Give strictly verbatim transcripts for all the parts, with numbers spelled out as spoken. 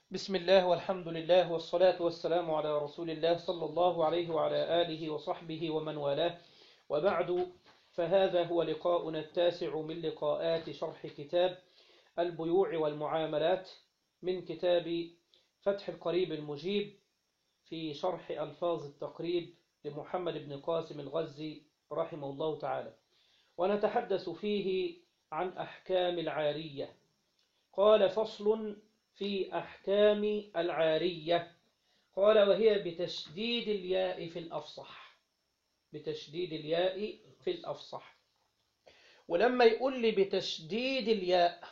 بسم الله والحمد لله والصلاة والسلام على رسول الله صلى الله عليه وعلى آله وصحبه ومن والاه، وبعد، فهذا هو لقاؤنا التاسع من لقاءات شرح كتاب البيوع والمعاملات من كتاب فتح القريب المجيب في شرح ألفاظ التقريب لمحمد بن قاسم الغزي رحمه الله تعالى. ونتحدث فيه عن أحكام العارية. قال: فصل في أحكام العارية. قال: وهي بتشديد الياء في الأفصح. بتشديد الياء في الأفصح. ولما يقول لي بتشديد الياء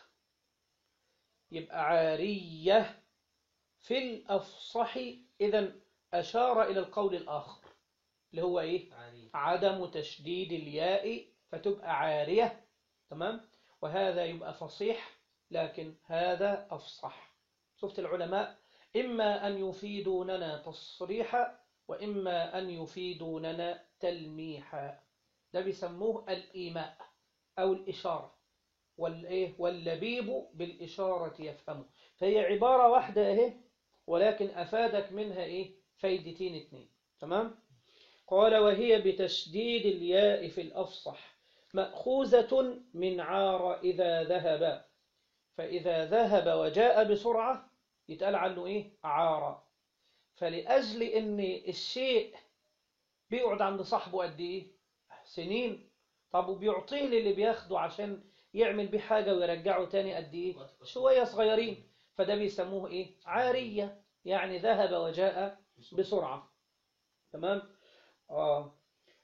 يبقى عارية في الأفصح، إذن أشار إلى القول الآخر اللي هو إيه؟ عارية. عدم تشديد الياء فتبقى عارية. تمام؟ وهذا يبقى فصيح، لكن هذا أفصح. شفت العلماء إما أن يفيدوننا تصريحا وإما أن يفيدوننا تلميحا. ده بيسموه الإيماء أو الإشارة. والإيه واللبيب بالإشارة يفهمه. فهي عبارة واحدة إيه، ولكن أفادك منها إيه فايدتين اتنين. تمام؟ قال: وهي بتشديد الياء في الأفصح مأخوذة من عار إذا ذهب. فإذا ذهب وجاء بسرعة يتقال عنه إيه؟ عار. فلأجل إن الشيء بيقعد عند صاحبه قد إيه؟ سنين. طب وبيعطيه للي بياخده عشان يعمل بيه حاجة ويرجعه تاني قد إيه؟ شوية صغيرين. فده بيسموه إيه؟ عارية، يعني ذهب وجاء بسرعة. تمام؟ آه.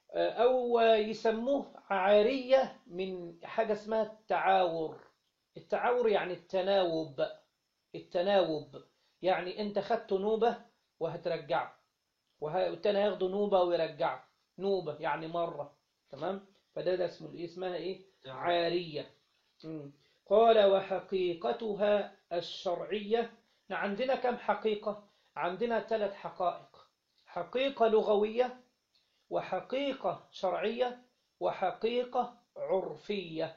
أو يسموه عارية من حاجة اسمها التعاور. التعاور يعني التناوب. التناوب يعني انت خدت نوبة وهترجعه، والتاني هياخده نوبة ويرجعه نوبة، يعني مرة. تمام؟ فده ده اسمه ايه؟ اسمها ايه؟ عارية. مم. قال: وحقيقتها الشرعية. عندنا كم حقيقة؟ عندنا ثلاث حقائق: حقيقة لغوية، وحقيقة شرعية، وحقيقة عرفية.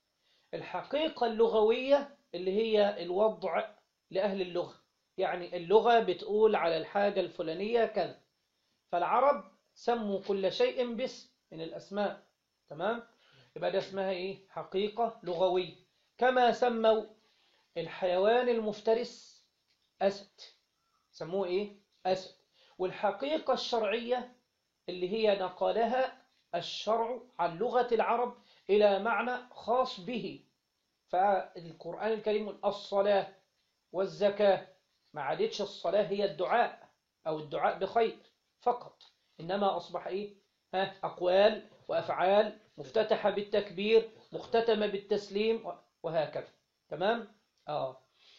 الحقيقة اللغوية اللي هي الوضع لأهل اللغة، يعني اللغة بتقول على الحاجة الفلانية كذا، فالعرب سموا كل شيء باسم من الأسماء. تمام؟ يبقى ده اسمها إيه؟ حقيقة لغوية. كما سموا الحيوان المفترس أسد، سموه إيه؟ أسد. والحقيقة الشرعية اللي هي نقلها الشرع عن لغة العرب إلى معنى خاص به. فالقرآن الكريم الصلاة والزكاة، ما عادتش الصلاة هي الدعاء أو الدعاء بخير فقط، إنما أصبح إيه؟ ها، أقوال وأفعال مفتتحة بالتكبير مختتمة بالتسليم وهكذا. تمام؟ آه.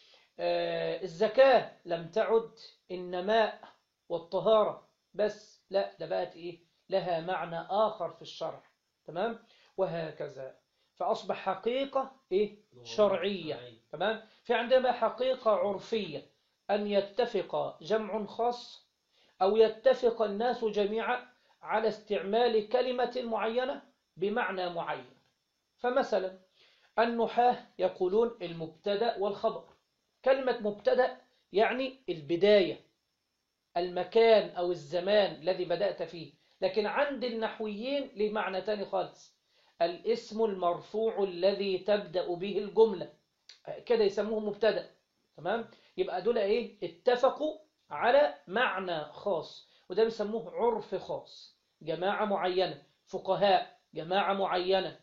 آه الزكاة لم تعد النماء والطهارة بس، لا، ده بقت إيه؟ لها معنى آخر في الشرع. تمام؟ وهكذا. فأصبح حقيقة إيه؟ شرعية. تمام؟ في عندنا حقيقة عرفية، أن يتفق جمع خاص أو يتفق الناس جميعا على استعمال كلمة معينة بمعنى معين. فمثلا النحاة يقولون المبتدأ والخبر. كلمة مبتدأ يعني البداية، المكان أو الزمان الذي بدأت فيه. لكن عند النحويين له معنى تاني خالص: الاسم المرفوع الذي تبدأ به الجملة، كده يسموه مبتدأ. تمام؟ يبقى دول ايه؟ اتفقوا على معنى خاص، وده بيسموه عرف خاص. جماعة معينة، فقهاء جماعة معينة،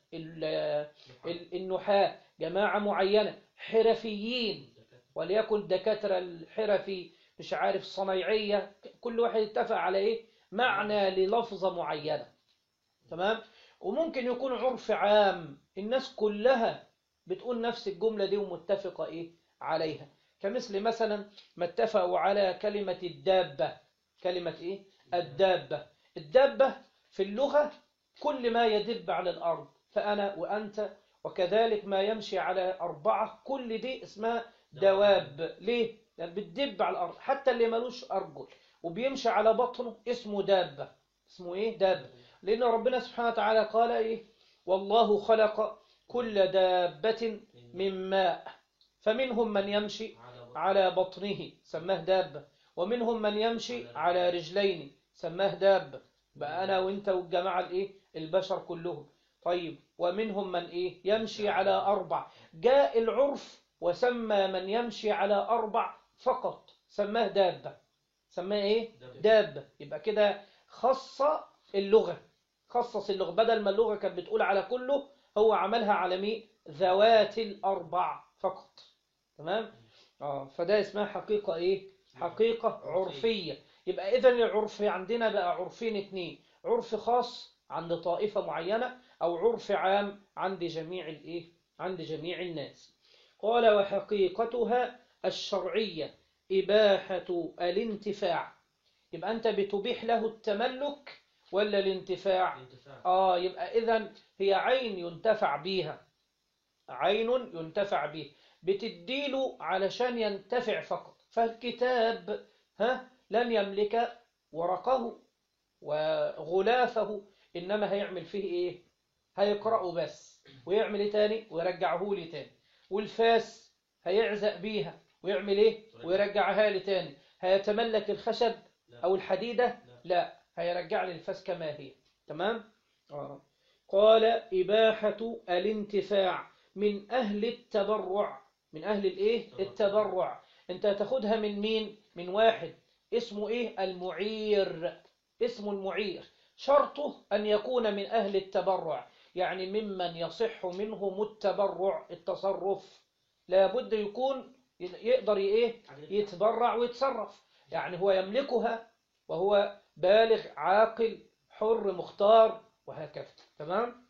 النحاة جماعة معينة، حرفيين وليكن دكاترة الحرفي، مش عارف صنايعية، كل واحد اتفق على ايه؟ معنى للفظة معينة. تمام؟ وممكن يكون عرف عام، الناس كلها بتقول نفس الجملة دي ومتفقة إيه عليها. كمثل مثلا ما اتفقوا على كلمة الدابة. كلمة إيه؟ الدابة. الدابة في اللغة كل ما يدب على الأرض، فأنا وأنت وكذلك ما يمشي على أربعة، كل دي اسمها دواب. ليه؟ يعني بتدب على الأرض. حتى اللي ملوش أرجل وبيمشي على بطنه اسمه دابة. اسمه إيه؟ دابة. لأن ربنا سبحانه وتعالى قال إيه؟ والله خلق كل دابة من ماء فمنهم من يمشي على بطنه سماه دابة، ومنهم من يمشي على رجلين سماه دابة. بقى أنا وإنت والجماعة الإيه البشر كلهم. طيب ومنهم من إيه يمشي على أربع. جاء العرف وسمى من يمشي على أربع فقط سماه دابة. سماه إيه دابة. يبقى كده خص اللغة، خصص اللغة، بدل ما اللغة كانت بتقول على كله هو عملها على مين ذوات الأربع فقط. تمام. آه فده اسمها حقيقة إيه حقيقة عرفية. يبقى إذن العرف عندنا بقى عرفين اتنين، عرف خاص عند طائفة معينة، أو عرف عام عند جميع الإيه عند جميع الناس. قال وحقيقتها الشرعية إباحة الانتفاع. يبقى أنت بتبيح له التملك ولا الانتفاع؟ آه يبقى إذن هي عين ينتفع بيها، عين ينتفع به، بتديله علشان ينتفع فقط. فالكتاب ها لن يملك ورقه وغلافه، إنما هيعمل فيه إيه هيقرأه بس، ويعمل إيه تاني ويرجعه لي تاني. والفاس هيعزق بيها ويعمل إيه ويرجعها لي تاني. هيتملك الخشب أو الحديدة؟ لا، هيرجع لي الفاس كما هي. تمام. آه. قال إباحة الانتفاع من أهل التبرع. من أهل الإيه التبرع. أنت تاخدها من مين؟ من واحد اسمه إيه المعير. اسمه المعير شرطه أن يكون من أهل التبرع، يعني ممن يصح منهم التبرع التصرف. لابد يكون يقدر إيه يتبرع ويتصرف، يعني هو يملكها وهو بالغ عاقل حر مختار وهكذا. تمام.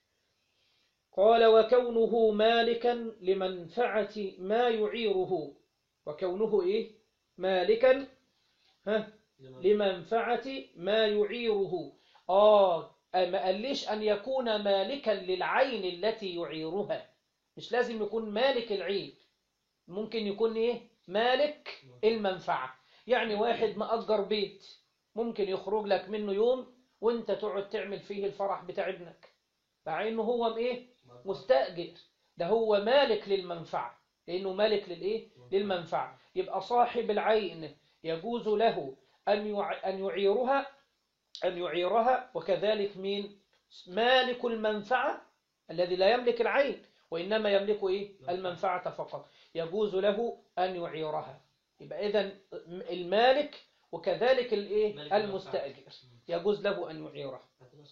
قال وكونه مالكا لمنفعة ما يعيره. وكونه إيه مالكا ها لمنفعة ما يعيره. آه ما قاليش أن يكون مالكا للعين التي يعيرها، مش لازم يكون مالك العين، ممكن يكون إيه مالك المنفعة. يعني واحد مأجر بيت ممكن يخرج لك منه يوم وانت تقعد تعمل فيه الفرح بتاع ابنك، مع انه هو ايه مستأجر، ده هو مالك للمنفعة، لانه مالك للايه للمنفعة. يبقى صاحب العين يجوز له ان ان يعيرها ان يعيرها وكذلك مين مالك المنفعة الذي لا يملك العين وانما يملك ايه المنفعة فقط، يجوز له ان يعيرها. يبقى اذن المالك وكذلك الايه المستأجر يجوز له ان يعيرها.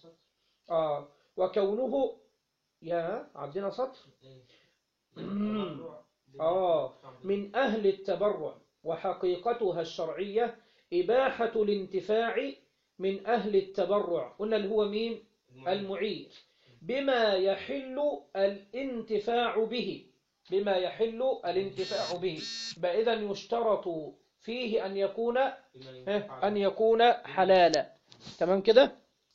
اه وكونه يا عبدنا سطر آه من أهل التبرع. وحقيقتها الشرعية إباحة الانتفاع من أهل التبرع. قلنا اللي هو مين المعير، بما يحل الانتفاع به. بما يحل الانتفاع به. فإذا يشترط فيه أن يكون أن يكون حلالا. تمام كده.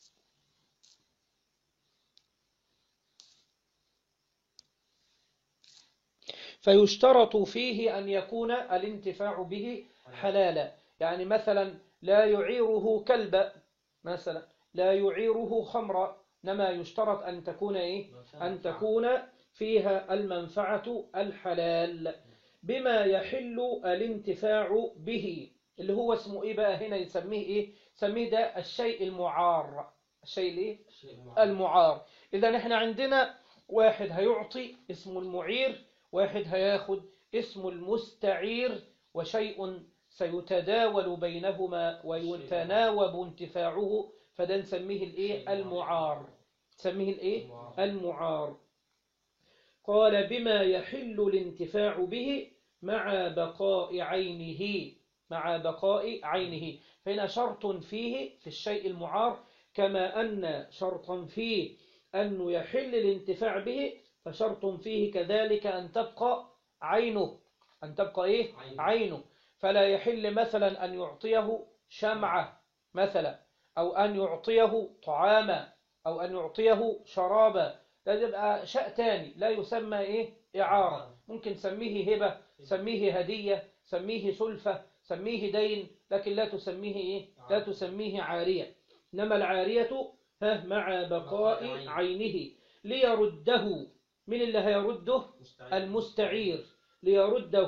فيشترط فيه أن يكون الانتفاع به حلالا. يعني مثلا لا يعيره كلب، مثلا لا يعيره خمرا، إنما يشترط أن تكون إيه؟ أن تكون فيها المنفعة الحلال. بما يحل الانتفاع به اللي هو اسمه إيه بقى هنا يسميه إيه؟ يسميه ده الشيء المعار. الشيء الإيه؟ المعار. إذا نحن عندنا واحد هيعطي اسمه المعير، واحد هياخد اسم المستعير، وشيء سيتداول بينهما ويتناوب انتفاعه، فده نسميه الايه المعار. نسميه الايه المعار. قال بما يحل الانتفاع به مع بقاء عينه. مع بقاء عينه. فهنا شرط فيه في الشيء المعار، كما أن شرطا فيه أنه يحل الانتفاع به، فشرط فيه كذلك أن تبقى عينه. أن تبقى إيه؟ عينه. فلا يحل مثلا أن يعطيه شمعة مثلا، أو أن يعطيه طعاما، أو أن يعطيه شرابا. ده يبقى شيء تاني لا يسمى إيه؟ إعارة. ممكن سميه هبة، سميه هدية، سميه سلفة، سميه دين، لكن لا تسميه إيه؟ لا تسميه عارية. إنما العارية ها مع بقاء عينه ليرده. من اللي هيرده؟ المستعير. ليرده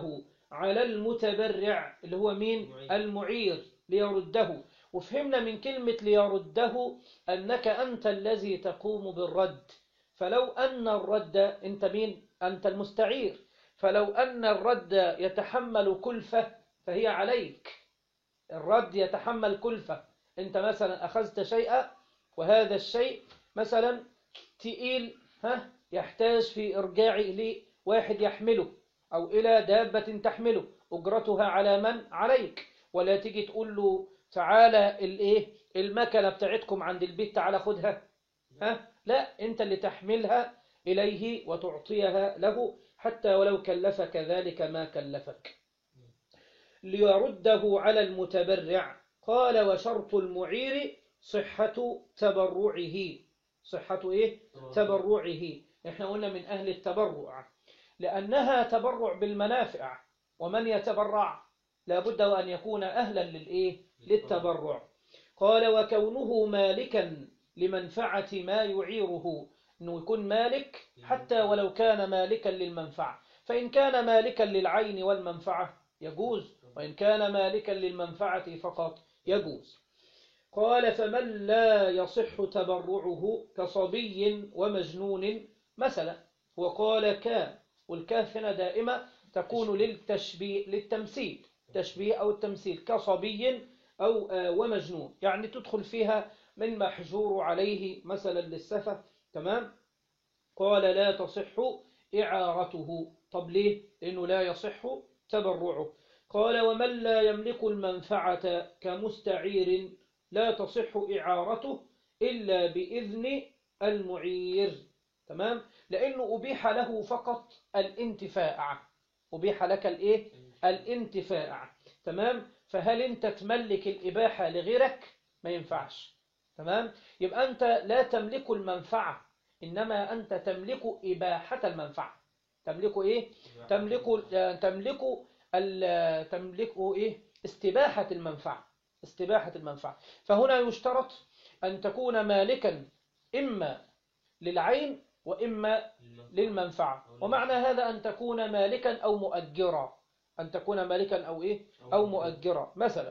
على المتبرع اللي هو مين؟ المعير، ليرده. وفهمنا من كلمة ليرده أنك أنت الذي تقوم بالرد. فلو أن الرد، أنت مين؟ أنت المستعير. فلو أن الرد يتحمل كلفة فهي عليك. الرد يتحمل كلفة. أنت مثلا أخذت شيئا، وهذا الشيء مثلا تقيل، ها، يحتاج في إرجاعه إلى واحد يحمله أو إلى دابة تحمله، أجرتها على من؟ عليك. ولا تيجي تقول له تعالى الإيه المكنة بتاعتكم عند البيت تعالى خدها، ها؟ لا، أنت اللي تحملها إليه وتعطيها له، حتى ولو كلفك ذلك ما كلفك. ليرده على المتبرع. قال وشرط المعير صحة تبرعه. صحة إيه؟ تبرعه. إحنا قلنا من أهل التبرع لأنها تبرع بالمنافع، ومن يتبرع لابد وأن يكون أهلا للإيه؟ للتبرع. قال وكونه مالكا لمنفعة ما يعيره، أنه يكون مالك حتى ولو كان مالكا للمنفعة. فإن كان مالكا للعين والمنفعة يجوز، وإن كان مالكا للمنفعة فقط يجوز. قال فمن لا يصح تبرعه كصبي ومجنون مثلا. وقال كان، والكاف هنا دائما تكون للتشبيه للتمثيل، تشبيه أو التمثيل، كصبي أو ومجنون، يعني تدخل فيها من محجور عليه مثلا للسفة. تمام. قال لا تصح إعارته. طب ليه؟ لأنه لا يصح تبرعه. قال ومن لا يملك المنفعة كمستعير لا تصح إعارته إلا بإذن المعير. تمام. لأنه أبيح له فقط الانتفاع، أبيح لك الإيه؟ الانتفاع. تمام. فهل أنت تملك الإباحة لغيرك؟ ما ينفعش. تمام. يبقى أنت لا تملك المنفعة، إنما أنت تملك إباحة المنفعة. تملك إيه؟ تملك تملك تملك إيه؟ استباحة المنفعة، استباحة المنفعة. فهنا يشترط أن تكون مالكا إما للعين وإما للمنفعة. ومعنى هذا أن تكون مالكا أو مؤجرا، أن تكون مالكا أو إيه؟ أو مؤجرا مثلا.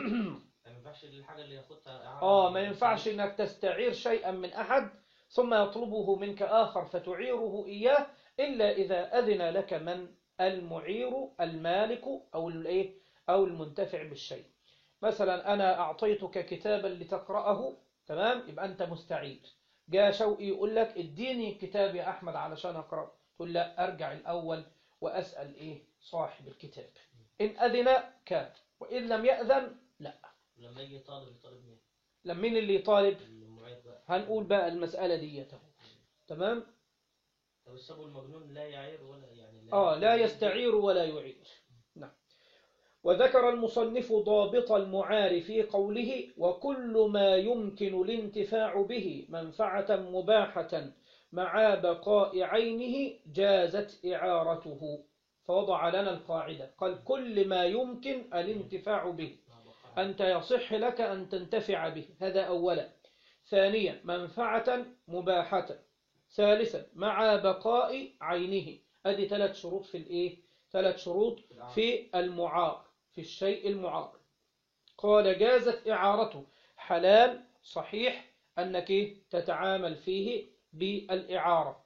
ما ينفعش الحاجة اللي ياخدها آه ما ينفعش إنك تستعير شيئا من أحد ثم يطلبه منك آخر فتعيره إياه، إلا إذا أذن لك من؟ المعير المالك أو الإيه؟ أو المنتفع بالشيء. مثلا أنا أعطيتك كتابا لتقرأه، تمام، يبقى أنت مستعير. جاء شوقي يقول لك اديني كتاب يا أحمد علشان أقرأ، تقول لا، أرجع الأول وأسأل إيه؟ صاحب الكتاب. إن أذن كان، وإن لم يأذن لا. لما يجي طالب يطالب مين؟ لما مين اللي يطالب؟ المعيد بقى. هنقول بقى المسألة دي. تمام. طب السبو المجنون لا يعير ولا يعني لا آه لا يستعير ولا يعير. نعم. وذكر المصنف ضابط المعار في قوله وكل ما يمكن الانتفاع به منفعة مباحة مع بقاء عينه جازت إعارته. فوضع لنا القاعدة، قال كل ما يمكن الانتفاع به أنت يصح لك أن تنتفع به، هذا أولا. ثانيا منفعة مباحة. ثالثا مع بقاء عينه. هذه ثلاث شروط في الإيه؟ ثلاث شروط في المعار، في الشيء المعار. قال جازت إعارته، حلال صحيح أنك تتعامل فيه بالإعارة.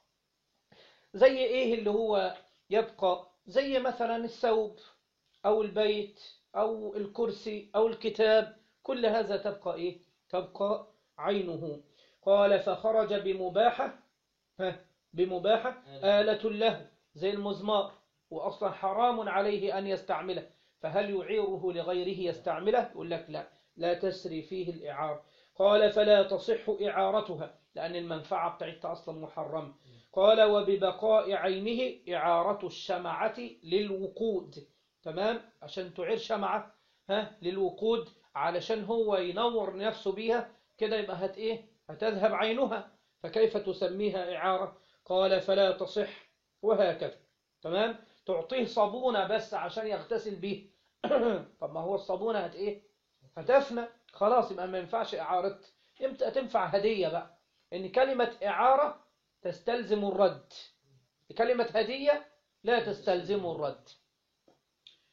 زي إيه اللي هو يبقى؟ زي مثلا الثوب أو البيت أو الكرسي أو الكتاب، كل هذا تبقى إيه؟ تبقى عينه. قال فخرج بمباحة، ها بمباحة آلة له زي المزمار، وأصلا حرام عليه أن يستعمله، فهل يعيره لغيره يستعمله؟ يقول لك لا، لا تسري فيه الإعارة. قال فلا تصح إعارتها لأن المنفعة بتاعتها أصلا محرم. قال وببقاء عينه إعارة الشمعة للوقود. تمام. عشان تعير شمعة، ها للوقود، علشان هو ينور نفسه بيها كده، يبقى هت إيه؟ هتذهب عينها، فكيف تسميها إعارة؟ قال فلا تصح. وهكذا. تمام. تعطيه صابونة بس عشان يغتسل به طب ما هو الصابونة هت إيه؟ هتفنى خلاص، يبقى ما ينفعش إعارة. امتى تنفع هدية بقى؟ إن كلمة إعارة تستلزم الرد، كلمة هدية لا تستلزم الرد.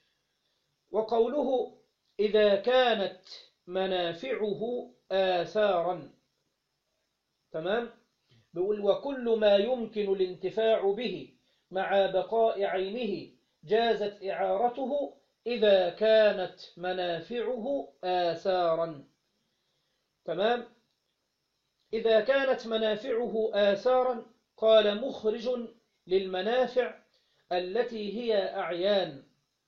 وقوله إذا كانت منافعه آثارا، تمام. بيقول وكل ما يمكن الانتفاع به مع بقاء عينه جازت إعارته إذا كانت منافعه آثارا، تمام. إذا كانت منافعه آثارا قال مخرج للمنافع التي هي أعيان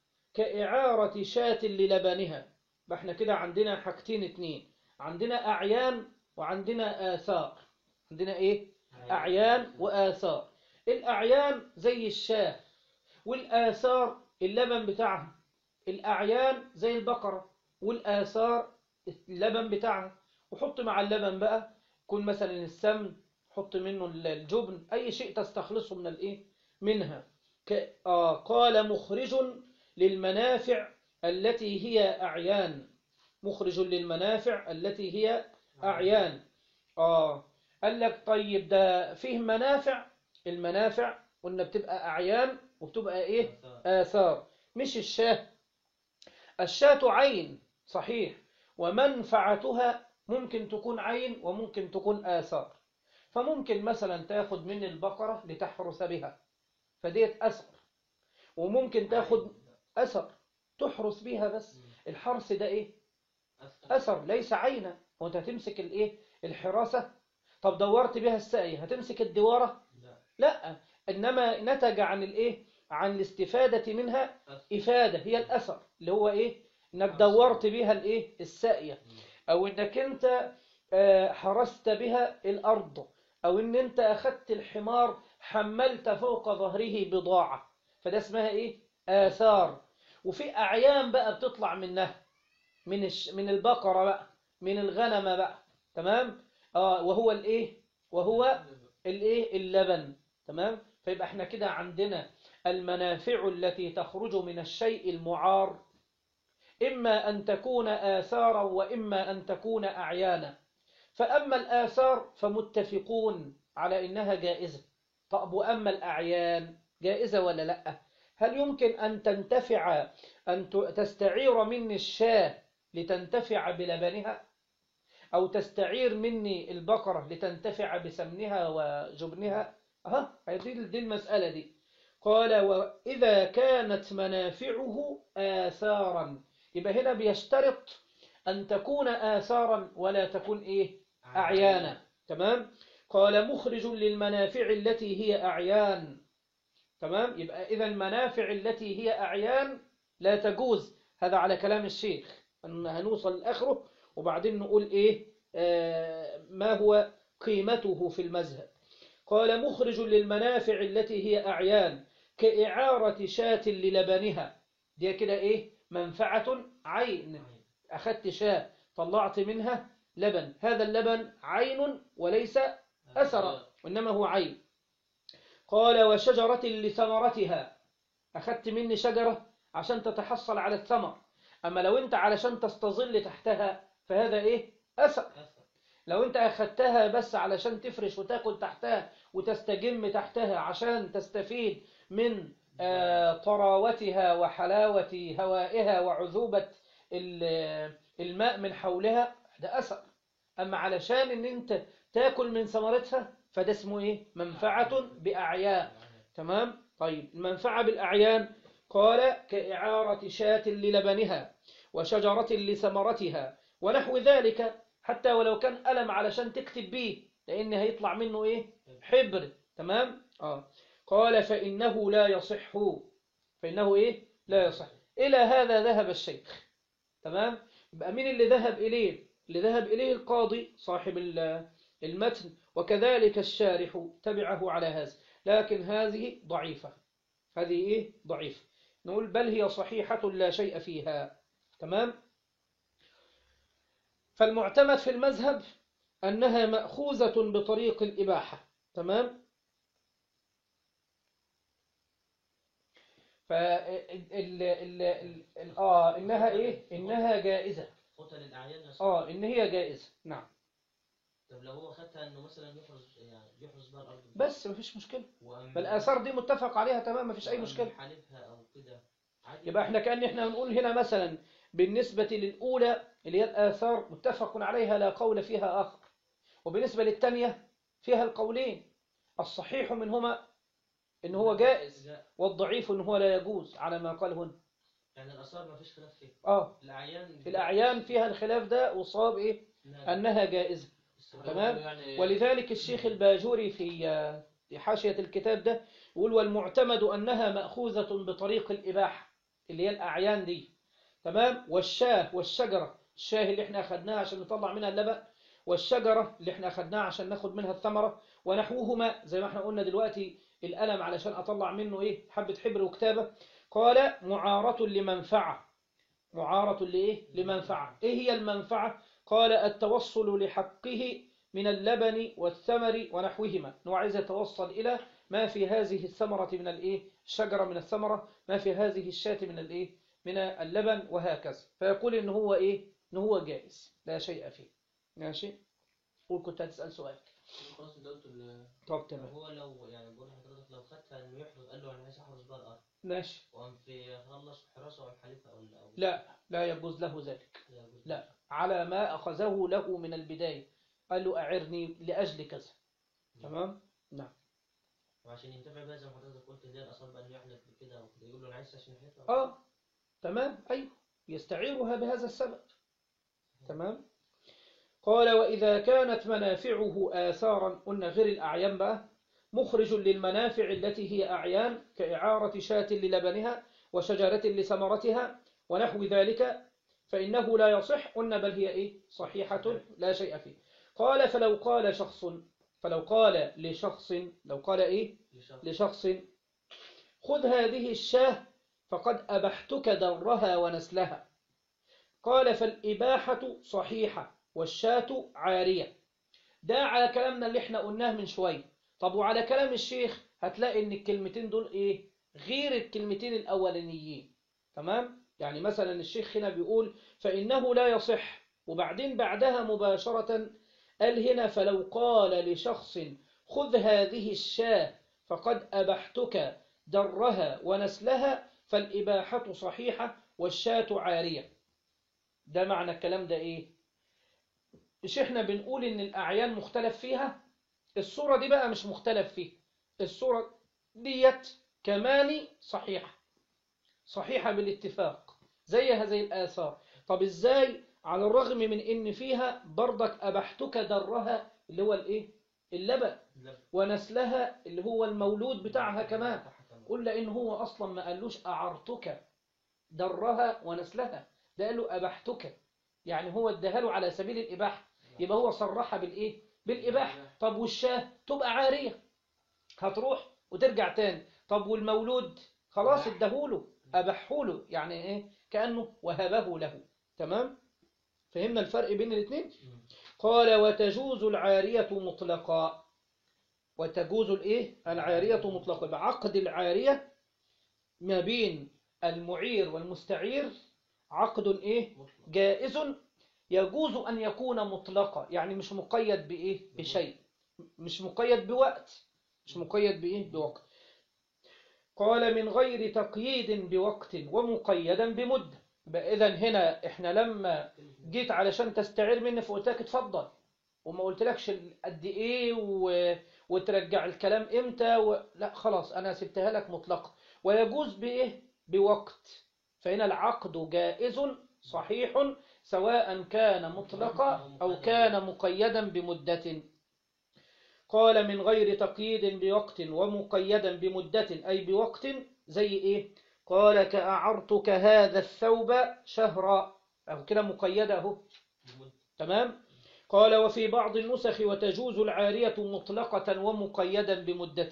كإعارة شاة للبنها. احنا كده عندنا حاجتين اتنين، عندنا أعيان وعندنا آثار. عندنا إيه؟ أعيان وآثار. الأعيان زي الشاة، والآثار اللبن بتاعها. الأعيان زي البقرة، والآثار اللبن بتاعها. وحط مع اللبن بقى يكون مثلا السمن، حط منه الجبن، أي شيء تستخلصه من الإيه؟ منها. ك... آه قال مخرج للمنافع التي هي أعيان، مخرج للمنافع التي هي أعيان. آه قال لك طيب ده فيه منافع، المنافع قلنا بتبقى أعيان وبتبقى إيه؟ آثار. مش الشاه، الشاة عين صحيح، ومنفعتها ممكن تكون عين وممكن تكون آثار. فممكن مثلا تاخد من البقرة لتحرث بها، فديت أثر. وممكن تاخد أثر تحرث بها، بس الحرث ده إيه؟ أثر ليس عينا. وانت هتمسك الإيه؟ الحراسة. طب دورت بها السقي، هتمسك الدوارة؟ لا. إنما نتج عن الإيه؟ عن الاستفادة منها إفادة، هي الأثر اللي هو إيه؟ إنك دورت بها الإيه؟ الساقية، أو إنك أنت حرست بها الأرض، أو إن أنت أخذت الحمار حملت فوق ظهره بضاعة، فده اسمها إيه؟ آثار. وفي أعيان بقى بتطلع منها، من الش... من البقرة بقى، من الغنم بقى، تمام. آه وهو الإيه؟ وهو الإيه؟ اللبن، تمام. فيبقى احنا كده عندنا المنافع التي تخرج من الشيء المعار إما أن تكون آثارا وإما أن تكون أعيانا. فأما الآثار فمتفقون على إنها جائزة. طب وأما الأعيان جائزة ولا لأ؟ هل يمكن أن تنتفع، أن تستعير مني الشاة لتنتفع بلبنها، أو تستعير مني البقرة لتنتفع بسمنها وجبنها؟ أها، دي المسألة دي. قال وإذا كانت منافعه آثارا، يبقى هنا بيشترط أن تكون آثارا ولا تكون إيه؟ أعيانا، تمام. قال مخرج للمنافع التي هي أعيان، تمام. يبقى إذا المنافع التي هي أعيان لا تجوز. هذا على كلام الشيخ، هنوصل لآخره وبعدين نقول إيه آه ما هو قيمته في المذهب. قال مخرج للمنافع التي هي أعيان كإعارة شاة للبنها. دي كده إيه؟ منفعة عين. أخذت شاة طلعت منها لبن، هذا اللبن عين وليس أثر، وإنما هو عين. قال وشجرة لثمرتها، أخذت مني شجرة عشان تتحصل على الثمر، أما لو أنت علشان تستظل تحتها فهذا إيه؟ أثر. لو أنت أخذتها بس علشان تفرش وتاكل تحتها وتستجم تحتها عشان تستفيد من آه طراوتها وحلاوة هوائها وعذوبة الماء من حولها، ده أثر. أما علشان أن أنت تاكل من ثمرتها فده اسمه إيه؟ منفعة بأعيان، تمام. طيب المنفعة بالأعيان قال كإعارة شاة للبنها وشجرة لثمرتها ونحو ذلك، حتى ولو كان قلم علشان تكتب بيه لأن هيطلع منه إيه؟ حبر، تمام. آه. قال فإنه لا يصح، فإنه إيه؟ لا يصح. إلى هذا ذهب الشيخ، تمام. يبقى مين اللي ذهب إليه؟ اللي ذهب إليه القاضي صاحب المتن، وكذلك الشارح تبعه على هذا، لكن هذه ضعيفة. هذه إيه؟ ضعيفة. نقول بل هي صحيحة لا شيء فيها، تمام. فالمعتمد في المذهب أنها مأخوذة بطريق الإباحة، تمام. فال ال آه إنها إيه؟ إنها جائزة. قتل الأعيان آه إن هي جائزة، نعم. طب لو هو خدها إنه مثلا يحرز، يعني يحرز بها الأرض بس مفيش مشكلة. فالآثار دي متفق عليها، تمام، مفيش أي مشكلة. حالفها أو كده عادي. يبقى احنا كأن احنا بنقول هنا مثلا بالنسبة للأولى اللي هي الآثار متفق عليها لا قول فيها آخر، وبالنسبة للثانية فيها القولين، الصحيح منهما إن هو جائز، لا. والضعيف إن هو لا يجوز على ما قال هنا. يعني الآثار ما فيش خلاف فيها. آه الأعيان الأعيان فيها الخلاف ده وصاب إيه نعم. أنها جائزة. تمام. يعني ولذلك الشيخ الباجوري في في حاشية الكتاب ده يقول والمعتمد أنها مأخوذة بطريق الإباحة اللي هي الأعيان دي. تمام. والشاه والشجرة، الشاه اللي احنا أخذناها عشان نطلع منها اللبن، والشجرة اللي احنا أخذناها عشان ناخد منها الثمرة، ونحوهما زي ما احنا قلنا دلوقتي القلم علشان أطلع منه إيه حبة حبر وكتابة. قال معارة لمنفعة، معارة لإيه لمنفعة. إيه هي المنفعة؟ قال التوصل لحقه من اللبن والثمر ونحوهما، نوع عايز يتوصل إلى ما في هذه الثمرة من الإيه الشجرة من الثمرة، ما في هذه الشاة من الإيه من اللبن، وهكذا. فيقول إن هو إيه إن هو جائز لا شيء فيه. ماشي. قول كنت هتسأل سؤال. خلاص انت قلت ال- طب تمام. هو لو يعني بقول لحضرتك لو خدتها انه يحرز، قال له انا عايز احرز بقى الارض، ماشي. وقام في خلص حراسه وقام حليفها او او لا لا يجوز له ذلك. لا يجوز. لا، على ما أخذه له من البداية، قال له أعرني لأجل كذا. تمام. نعم. وعشان ينتفع بها زي ما حضرتك قلت زي الاثار بقى انه يحلف بكده او كده، يقول له انا عايز عشان يحلفها. آه تمام. أيوه يستعيرها بهذا السبب. تمام. قال وإذا كانت منافعه آثارا، قلنا غير الأعيان بقى، مخرج للمنافع التي هي أعيان كإعارة شاة للبنها وشجرة لثمرتها ونحو ذلك، فإنه لا يصح. قلنا بل هي إيه صحيحة لا شيء فيه. قال فلو قال شخص فلو قال لشخص لو قال إيه لشخص. لشخص خذ هذه الشاة فقد أبحتك درها ونسلها، قال فالإباحة صحيحة والشاة عارية. ده على كلامنا اللي احنا قلناه من شوية. طب وعلى كلام الشيخ هتلاقي ان الكلمتين دول ايه غير الكلمتين الاولانيين. تمام. يعني مثلا الشيخ هنا بيقول فإنه لا يصح، وبعدين بعدها مباشرة قال هنا فلو قال لشخص خذ هذه الشاة فقد أبحتك درها ونسلها فالإباحة صحيحة والشاة عارية. ده معنى الكلام ده ايه؟ مش احنا بنقول ان الاعيان مختلف فيها؟ الصورة دي بقى مش مختلف فيها، الصورة ديت كمان صحيحة صحيحة بالاتفاق زيها زي الآثار. طب ازاي على الرغم من ان فيها برضك أبحتك درها اللي هو الايه اللبن، ونسلها اللي هو المولود بتاعها كمان؟ قل لأن هو أصلا ما قالوش أعرتك درها ونسلها، ده قال له أبحتك، يعني هو اداها على سبيل الإباحة، يبقى هو صرح بالإيه بالإباحة. طب والشاه تبقى عارية هتروح وترجع تاني. طب والمولود خلاص اداهوله أبحوله، يعني إيه كأنه وهبه له. تمام. فهمنا الفرق بين الاثنين. قال وتجوز العارية مطلقا، وتجوز الايه العارية مطلقا، بعقد العارية ما بين المعير والمستعير عقد ايه جائز، يجوز أن يكون مطلقا، يعني مش مقيد بإيه بشيء، مش مقيد بوقت، مش مقيد بإيه بوقت. قال من غير تقييد بوقت ومقيدا بمدة. إذن هنا إحنا لما جيت علشان تستعير مني فقلت لك اتفضل، وما قلتلكش قد إيه و... وترجع الكلام إمتى و... لا خلاص أنا سبتها لك مطلقا. ويجوز بإيه بوقت، فهنا العقد جائز صحيح سواء كان مطلقا أو كان مقيدا بمدة. قال من غير تقييد بوقت ومقيدا بمدة، أي بوقت زي إيه؟ قال كأعرتك هذا الثوب شهرا، أو كده مقيدة أهو. تمام. قال وفي بعض النسخ وتجوز العارية مطلقة ومقيدا بمدة.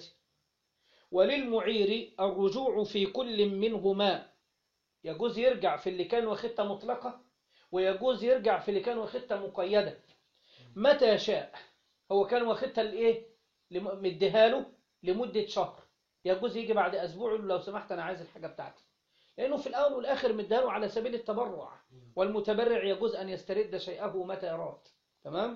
وللمعير الرجوع في كل منهما، يجوز يرجع في اللي كان واخدها مطلقة، ويجوز يرجع في اللي كان واخدها مقيدة متى شاء. هو كان واخدها الايه مديها له لمدة شهر، يجوز يجي بعد اسبوع يقول له لو سمحت انا عايز الحاجة بتاعتي، لانه في الاول والاخر مديها له على سبيل التبرع، والمتبرع يجوز ان يسترد شيئه متى اراد. تمام.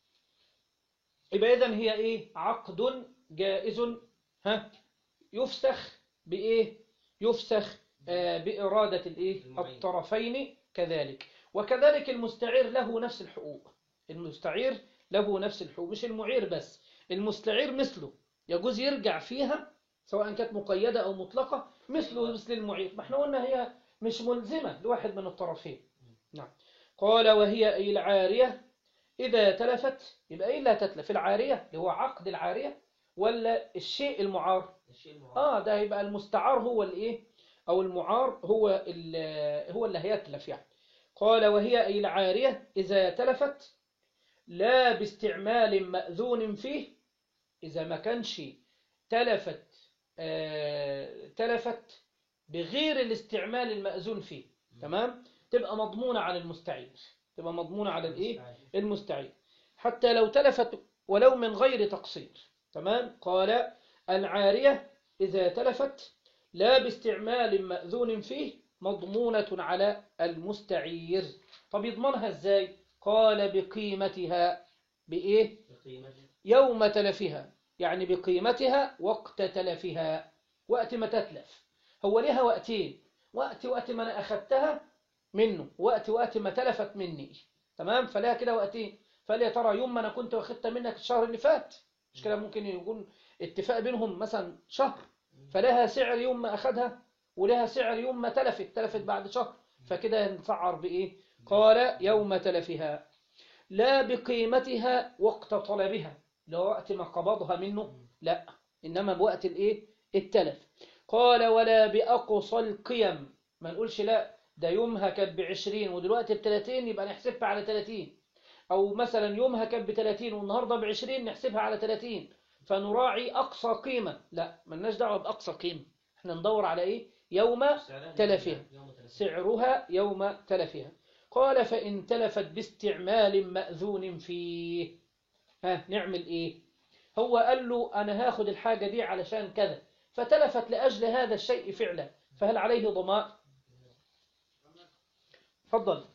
يبقى اذن هي ايه عقد جائز، ها يفسخ بايه يفسخ آه بإرادة الإيه؟ الطرفين كذلك. وكذلك المستعير له نفس الحقوق. المستعير له نفس الحقوق، مش المعير بس، المستعير مثله يجوز يرجع فيها سواء كانت مقيدة أو مطلقة مثله مثل المعير. ما احنا قلنا هي مش ملزمة لواحد من الطرفين. نعم. قال وهي أي العارية إذا تلفت. يبقى إيه اللي هتتلف؟ العارية اللي هو عقد العارية ولا الشيء المعار؟ الشيء المعار. آه ده يبقى المستعار هو الإيه، أو المعار هو اللي هو اللي هيتلف يعني. قال وهي أي العارية إذا تلفت لا باستعمال مأذون فيه. إذا ما كانش تلفت آه تلفت بغير الاستعمال المأذون فيه، تمام، تبقى مضمونة على المستعير، تبقى مضمونة على الإيه؟ المستعير، حتى لو تلفت ولو من غير تقصير. تمام. قال العارية إذا تلفت لا باستعمال مأذون فيه مضمونة على المستعير. طب يضمنها إزاي؟ قال بقيمتها. بإيه؟ بقيمتها يوم تلفها، يعني بقيمتها وقت تلفها، وقت ما تتلف. هو لها وقتين، وقت وقت ما أنا أخذتها منه، وقت وقت ما تلفت مني. تمام. فلها كده وقتين. فقال يا ترى يوم ما أنا كنت واخدتها منك الشهر اللي فات، مش كده ممكن يكون اتفاق بينهم مثلا شهر، فلها سعر يوم ما أخذها ولها سعر يوم ما تلفت، تلفت بعد شهر، فكده نسعر بإيه؟ قال يوم تلفها لا بقيمتها وقت طلبها، لو وقت ما قبضها منه، لا، إنما بوقت الإيه؟ التلف. قال ولا بأقصى القيم. ما نقولش لا ده يومها كانت بعشرين ودلوقتي بتلاتين يبقى نحسبها على تلاتين، أو مثلا يومها كانت بتلاتين والنهاردة بعشرين نحسبها على تلاتين، فنراعي أقصى قيمة. لا، ملناش دعوة بأقصى قيمة، احنا ندور على إيه؟ يوم تلفها، سعرها يوم تلفها. قال فإن تلفت باستعمال مأذون فيه، ها نعمل إيه؟ هو قال له أنا هاخد الحاجة دي علشان كذا، فتلفت لأجل هذا الشيء فعلا، فهل عليه ضمان؟ تفضل.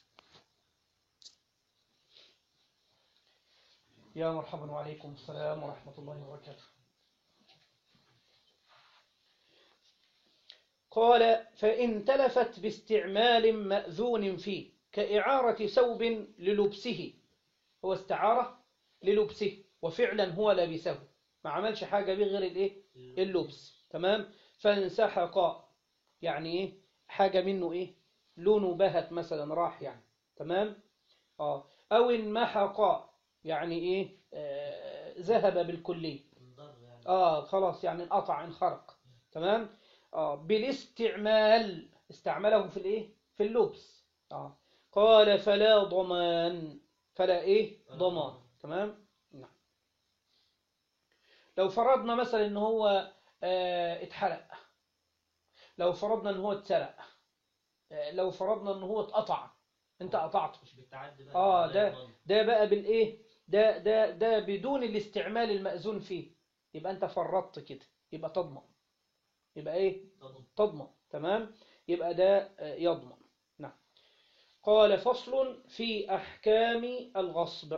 يا مرحبا وعليكم السلام ورحمة الله وبركاته. قال فإن تلفت باستعمال مأذون فيه كإعارة ثوب للبسه، هو استعارة للبسه وفعلا هو لبسه، ما عملش حاجة به غير الايه؟ اللبس. تمام. فانسحق، يعني ايه؟ حاجة منه ايه؟ لونه بهت مثلا، راح يعني. تمام. اه او انمحق، يعني ايه؟ آه ذهب بالكلية. اه خلاص يعني انقطع، انخرق. تمام. اه بالاستعمال، استعمله في الايه؟ في اللبس. اه قال فلا ضمان، فلا ايه؟ ضمان. تمام. نعم. لو فرضنا مثلا ان هو اه اتحرق، لو فرضنا ان هو اتسرق، اه لو فرضنا ان هو اتقطع، انت قطعته، مش بالتعدي بقى. اه ده ده بقى بالايه؟ ده ده ده بدون الاستعمال المأذون فيه، يبقى انت فرطت كده، يبقى تضمن. يبقى ايه؟ تضمن. تمام. يبقى ده يضمن. نعم. قال فصل في أحكام الغصب.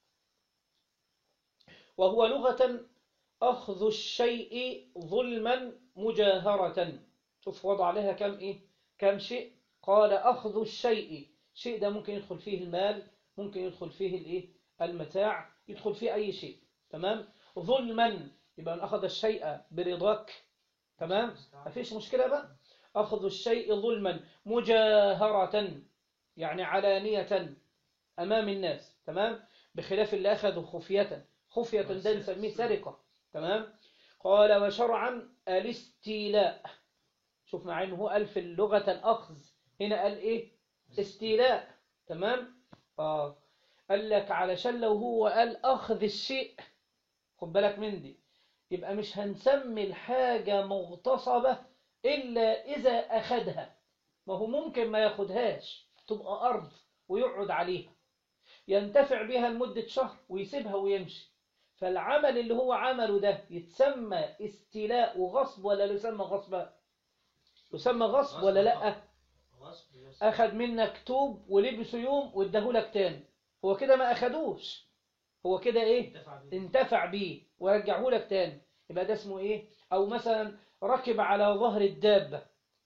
وهو لغة أخذ الشيء ظلما مجاهرة. شوف وضع لها كم إيه؟ كم شيء. قال أخذ الشيء، شيء ده ممكن يدخل فيه المال، ممكن يدخل فيه الإيه؟ المتاع، يدخل فيه أي شيء. تمام. ظلما يبقى من أخذ الشيء برضاك. تمام. مفيش مشكلة بقى. أخذ الشيء ظلما مجاهرة، يعني علانية أمام الناس. تمام. بخلاف اللي أخذه خفية، خفية ده نسميه سرقة. تمام. قال وشرعا الاستيلاء. شوف مع انه قال في اللغة الأخذ، هنا قال إيه؟ استيلاء. تمام. آه. قال لك علشان لو هو قال أخذ الشيء، خد بالك من دي، يبقى مش هنسمي الحاجة مغتصبة إلا إذا أخذها. ما هو ممكن ما ياخدهاش، تبقى أرض ويقعد عليها ينتفع بها لمدة شهر ويسيبها ويمشي، فالعمل اللي هو عمله ده يتسمى استيلاء وغصب ولا يسمى غصب؟ يسمى غصب ولا لا؟ أخذ منك توب ولبسه يوم وادهولك تاني، هو كده ما أخدوش، هو كده إيه؟ انتفع بيه ورجعه لك تاني، يبقى ده اسمه إيه؟ أو مثلا ركب على ظهر الدابة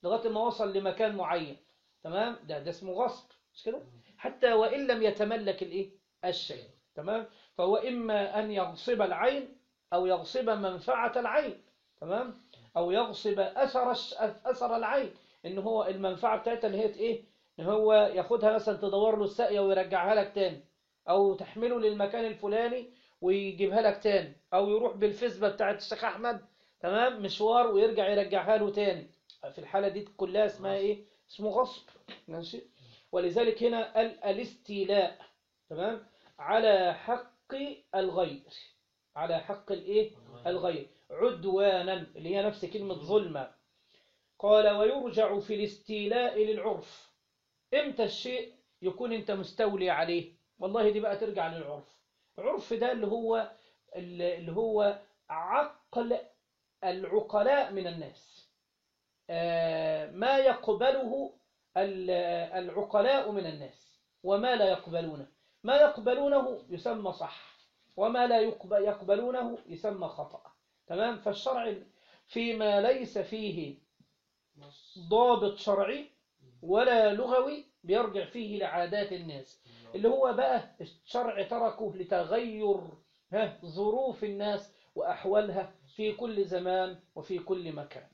لغاية ما وصل لمكان معين، تمام، ده ده اسمه غصب، مش كده؟ حتى وإن لم يتملك الإيه؟ الشيء، تمام. فهو إما أن يغصب العين أو يغصب منفعة العين، تمام، أو يغصب أثر الش- أثر العين، إن هو المنفعة بتاعتها اللي هي إيه؟ إن هو ياخدها مثلا تدور له الساقية ويرجعها لك تاني، أو تحمله للمكان الفلاني ويجيبها لك تاني، أو يروح بالفزبة بتاعت الشيخ أحمد، تمام، مشوار ويرجع يرجعها له تاني. في الحالة دي كلها اسمها إيه؟ اسمه غصب، ماشي. ولذلك هنا قال الاستيلاء، تمام، على حق الغير، على حق الايه؟ الغير، عدوانا، اللي هي نفس كلمة ظلمة. قال ويرجع في الاستيلاء للعرف. امتى الشيء يكون انت مستولي عليه؟ والله دي بقى ترجع للعرف. العرف ده اللي هو اللي هو عقل العقلاء من الناس، آه، ما يقبله ال- العقلاء من الناس وما لا يقبلونه. ما يقبلونه يسمى صح، وما لا يقب- يقبلونه يسمى خطأ، تمام. فالشرع فيما ليس فيه ضابط شرعي ولا لغوي بيرجع فيه لعادات الناس، اللي هو بقى الشرع تركه لتغير ها ظروف الناس وأحوالها في كل زمان وفي كل مكان.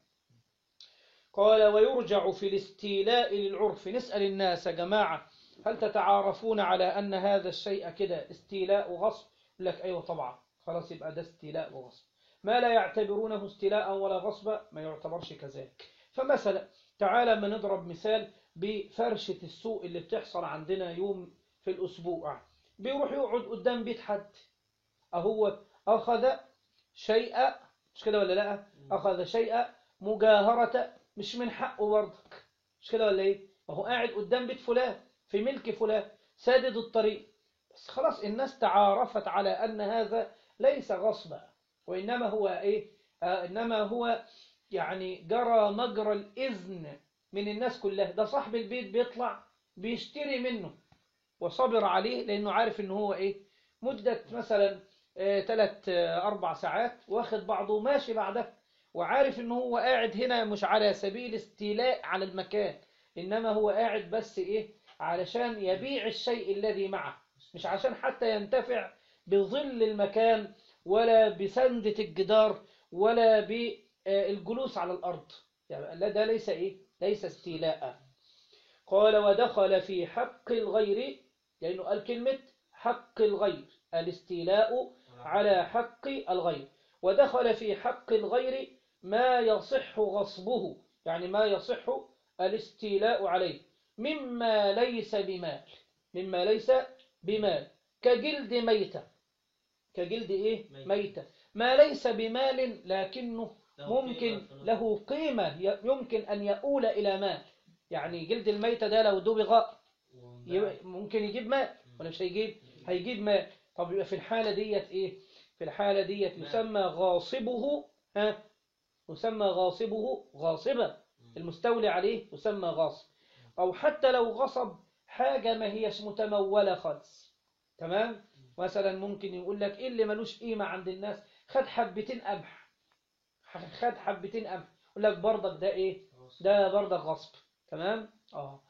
قال ويرجع في الاستيلاء للعرف. نسأل الناس يا جماعة، هل تتعارفون على أن هذا الشيء كده استيلاء وغصب؟ يقول لك أيوة طبعا، خلاص يبقى ده استيلاء وغصب. ما لا يعتبرونه استيلاء ولا غصب ما يعتبرش كذلك. فمثلا تعالى ما نضرب مثال بفرشة السوق اللي بتحصل عندنا يوم في الأسبوع. بيروح يقعد قدام بيت حد، أهو أخذ شيء، مش كده ولا لا؟ أخذ شيء مجاهرة، مش من حقه برضك، مش كده ولا ايه؟ وهو قاعد قدام بيت فلان في ملك فلان سادد الطريق، بس خلاص الناس تعارفت على أن هذا ليس غصبا، وإنما هو ايه؟ آه إنما هو يعني جرى مجرى الإذن من الناس كلها. ده صاحب البيت بيطلع بيشتري منه وصبر عليه لأنه عارف إن هو ايه؟ مدة مثلا ثلاث أربع ساعات واخد بعضه ماشي بعدها، وعارف إن هو قاعد هنا مش على سبيل استيلاء على المكان، إنما هو قاعد بس إيه؟ علشان يبيع الشيء الذي معه، مش عشان حتى ينتفع بظل المكان ولا بسندة الجدار ولا بالجلوس على الأرض. يعني لا، ده ليس إيه؟ ليس استيلاء. قال ودخل في حق الغير، لأنه قال كلمة حق الغير، الاستيلاء على حق الغير. ودخل في حق الغير ما يصح غصبه، يعني ما يصح الاستيلاء عليه، مما ليس بمال، مما ليس بمال، كجلد ميتة، كجلد إيه؟ ميتة، ما ليس بمال لكنه ممكن له قيمة، يمكن أن يؤول إلى مال. يعني جلد الميتة ده لو دبغ ممكن يجيب مال ولا مش هيجيب؟ هيجيب مال. طب يبقى في الحالة ديت إيه؟ في الحالة ديت يسمى غاصبه، ها، يسمى غاصبه غاصبا، المستولي عليه يسمى غاصب. أو حتى لو غصب حاجة ما هيش متمولة خالص، تمام. مثلا ممكن يقول لك إيه اللي ملوش قيمة عند الناس؟ خد حبتين قمح، خد حبتين قمح، يقول لك برضك ده إيه؟ ده برضك غصب، تمام. آه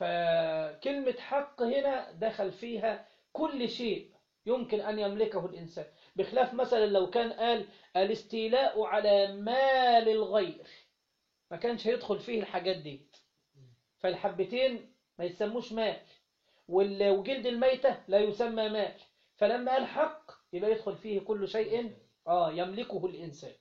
فكلمة حق هنا دخل فيها كل شيء يمكن أن يملكه الإنسان، بخلاف مثلا لو كان قال الاستيلاء على مال الغير، ما كانش هيدخل فيه الحاجات دي، فالحبتين ما يسموش مال، وجلد الميتة لا يسمى مال. فلما قال حق يبقى يدخل فيه كل شيء آه يملكه الإنسان.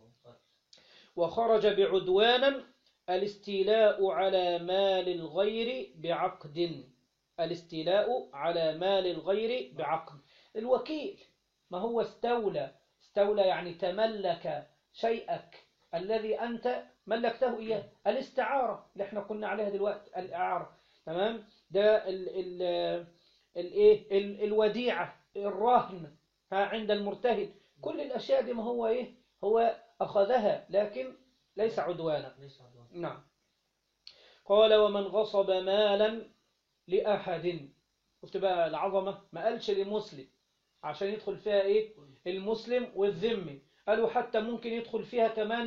وخرج بعدوانا الاستيلاء على مال الغير بعقد، الاستيلاء على مال الغير بعقد. الوكيل ما هو استولى، استولى يعني تملك شيئك الذي أنت ملكته إياه. الاستعارة اللي احنا قلنا عليها دلوقتي، الإعارة، تمام. ده ال ال الايه ال الوديعة، الرهن ها عند المرتهن، كل الأشياء دي ما هو إيه؟ هو أخذها لكن ليس عدوانا. نعم. قال ومن غصب مالا لأحد، شفت بقى العظمة، ما قالش لمسلم عشان يدخل فيها إيه؟ المسلم والذمي، قالوا حتى ممكن يدخل فيها كمان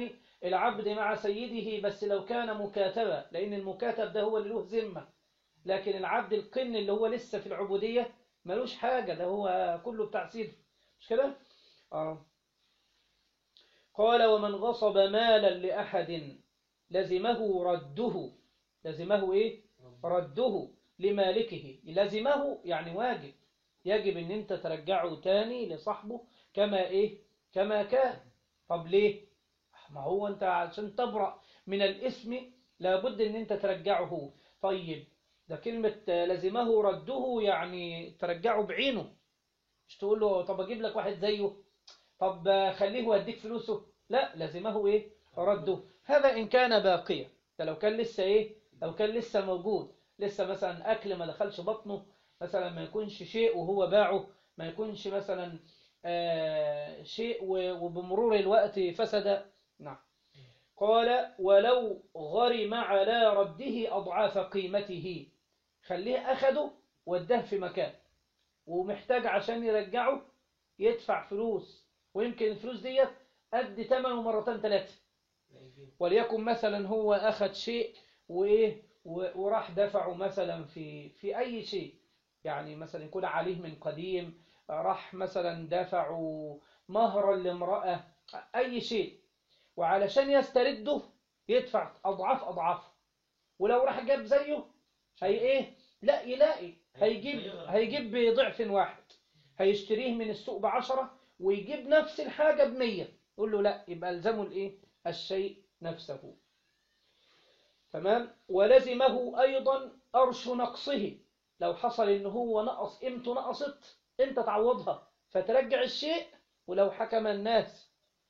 العبد مع سيده بس لو كان مكاتبة، لأن المكاتب ده هو اللي له ذمة، لكن العبد القن اللي هو لسه في العبودية ملوش حاجة، ده هو كله بتاع سيده، مش كده؟ آه. قال ومن غصب مالا لأحد لزمه رده. لزمه إيه؟ رده لمالكه. لزمه يعني واجب، يجب ان انت ترجعه تاني لصاحبه كما ايه كما كان. طب ليه؟ ما هو انت عشان تبرأ من الاسم لابد ان انت ترجعه. طيب ده كلمة لزمه رده يعني ترجعه بعينه، مش تقول له طب اجيب لك واحد زيه، طب خليه واديك فلوسه، لا، لزمه ايه رده. هذا ان كان باقيا، ده لو كان لسه ايه لو كان لسه موجود، لسه مثلا اكل ما دخلش بطنه مثلا، ما يكونش شيء وهو باعه، ما يكونش مثلا آه شيء وبمرور الوقت فسد. نعم. قال ولو غرم على رده أضعاف قيمته، خليه أخده واداه في مكان ومحتاج عشان يرجعه يدفع فلوس، ويمكن الفلوس ديت قد ثمنه مرتين ثلاثة. وليكن مثلا هو أخذ شيء وإيه وراح دفعه مثلا في في أي شيء، يعني مثلا يكون عليه من قديم، راح مثلا دفعه مهرا لامرأة، أي شيء، وعلشان يسترده يدفع أضعاف أضعاف، ولو راح جاب زيه هي إيه لا يلاقي هيجيب هيجيب بضعف واحد، هيشتريه من السوق بعشرة ويجيب نفس الحاجة بمية، يقول له لا، يبقى الزمه الإيه الشيء نفسه. تمام. ولزمه أيضا أرش نقصه، لو حصل إن هو نقص قيمته نقصت أنت تعوضها فترجع الشيء. ولو حكم الناس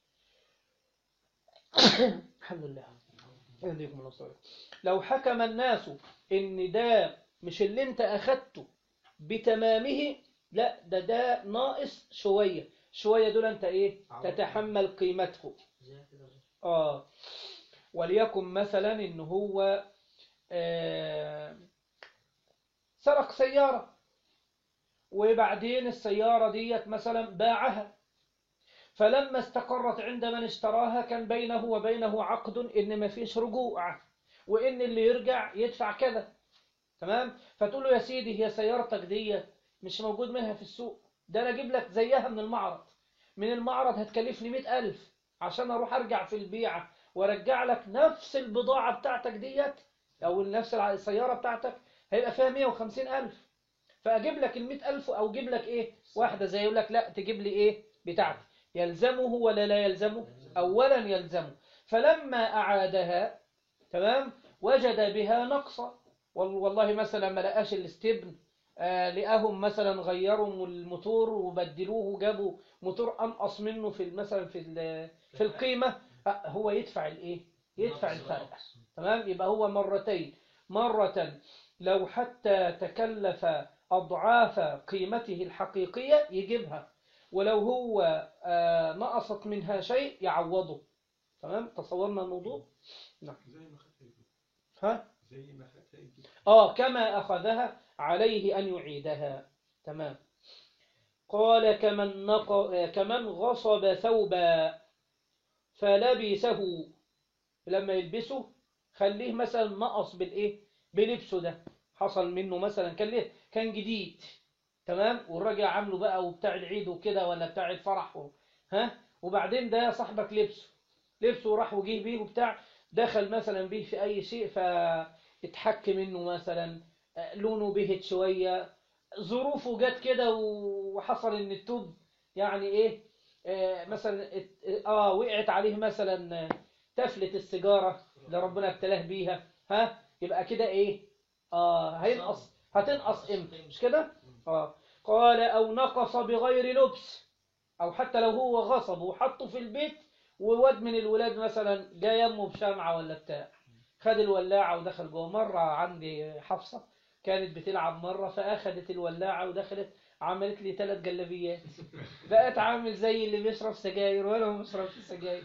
الحمد لله يهديكم الله صالح. لو حكم الناس إن ده مش اللي أنت أخدته بتمامه، لا، ده ده ناقص شوية شوية، دول أنت إيه تتحمل قيمته. آه وليكن مثلا إن هو آه سرق سيارة، وبعدين السيارة ديت مثلا باعها، فلما استقرت عند من اشتراها كان بينه وبينه عقد إن ما فيش رجوع، وإن اللي يرجع يدفع كذا. تمام. فتقول له يا سيدي هي سيارتك ديت مش موجود منها في السوق، ده أنا أجيب لك زيها من المعرض، من المعرض هتكلفني مئة ألف عشان أروح أرجع في البيعة وارجع لك نفس البضاعة بتاعتك ديت، أو نفس السيارة بتاعتك هيبقى فيها مئة وخمسين ألف، فأجيب لك المئة ألف أو أجيب لك إيه واحدة زي، يقول لك لا تجيب لي إيه بتاعتي. يلزمه ولا لا يلزمه؟ أولا يلزمه. فلما أعادها تمام وجد بها نقصا، والله مثلا ما لقاش الاستبن، آه لقاهم مثلا غيروا الموتور وبدلوه وجابوا موتور أنقص منه في مثلا في في القيمة، آه هو يدفع الإيه يدفع الفرق. تمام. يبقى هو مرتين، مرة لو حتى تكلف أضعاف قيمته الحقيقية يجيبها، ولو هو آه نقصت منها شيء يعوضه. تمام. تصورنا الموضوع. نعم. ها زي ما خدها يجيب. آه كما أخذها عليه أن يعيدها. تمام. قال كمن, نق... كمن غصب ثوبا فلبسه، لما يلبسه خليه مثلا نقص بالإيه بلبسه، ده حصل منه مثلا كان ليه كان جديد تمام، والراجل عامله بقى وبتاع العيد وكده ولا بتاع الفرح و... ها وبعدين ده صاحبك لبسه لبسه وراح وجيه بيه وبتاع، دخل مثلا بيه في أي شيء فاتحك منه مثلا، لونه بهت شوية، ظروفه جت كده وحصل ان التوب يعني ايه آه مثلا اه وقعت عليه مثلا تفلة السيجارة اللي ربنا ابتلاه بيها، ها يبقى كده ايه اه هينقص هتنقص قيمته، مش كده؟ اه قال او نقص بغير لبس، او حتى لو هو غصب وحطه في البيت وواد من الولاد مثلا جاي يمه بشمعة ولا بتاع، خد الولاعة ودخل جوه. مرة عندي حفصة كانت بتلعب مرة فأخذت الولاعة ودخلت عملت لي ثلاث جلبيات، بقت عامل زي اللي بيشرب سجاير ولا هو بيشرب سجاير.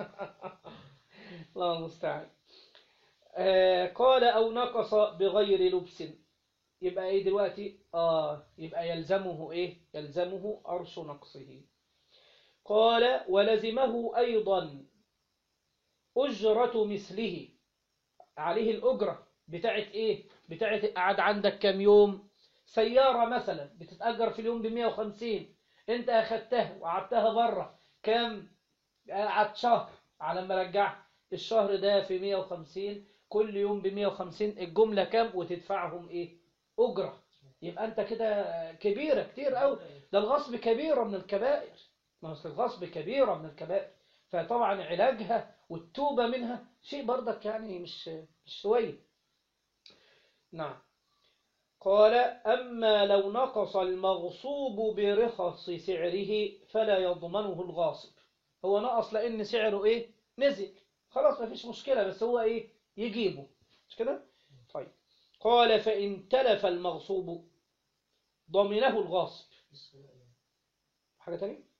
الله المستعان. آه قال أو نقص بغير لبس، يبقى ايه دلوقتي؟ آه يبقى يلزمه ايه يلزمه أرش نقصه. قال ولزمه أيضا أجرة مثله، عليه الأجرة بتاعت إيه؟ بتاعت قعد عندك كام يوم. سيارة مثلا بتتأجر في اليوم بمية وخمسين، أنت أخدتها وقعدتها بره كام؟ قعدت شهر على ما رجعت، الشهر ده في مية وخمسين، كل يوم ب مية وخمسين، الجملة كام؟ وتدفعهم إيه؟ أجرة. يبقى أنت كده كبيرة كتير قوي. ده الغصب كبيرة من الكبائر، ما أصل الغصب كبيرة من الكبائر، فطبعا علاجها والتوبة منها شيء برضك يعني مش مش شوية. نعم. قال أما لو نقص المغصوب برخص سعره فلا يضمنه الغاصب. هو نقص لأن سعره إيه؟ نزل، خلاص ما فيش مشكلة، بس هو إيه؟ يجيبه، مش كده؟ طيب. قال فإن تلف المغصوب ضمنه الغاصب. حاجة تانية؟